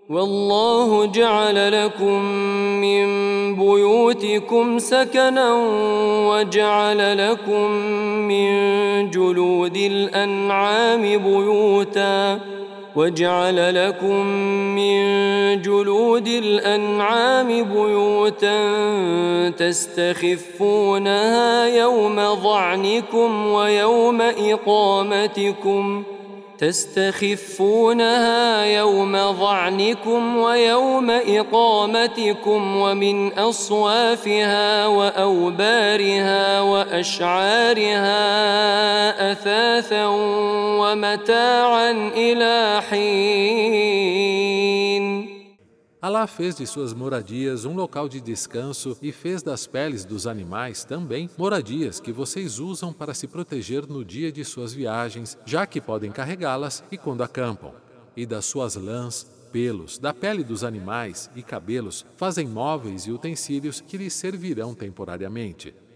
والله جعل لكم من بيوتكم سكنا وجعل لكم من جلود الأنعام بيوتا تستخفونها يوم ظعنكم ويوم إقامتكم ومن أصوافها وأوبارها وأشعارها أثاثا ومتاعا إلى حين. Alá fez de suas moradias um local de descanso e fez das peles dos animais também moradias que vocês usam para se proteger no dia de suas viagens, já que podem carregá-las e quando acampam. E das suas lãs, pelos, da pele dos animais e cabelos fazem móveis e utensílios que lhes servirão temporariamente.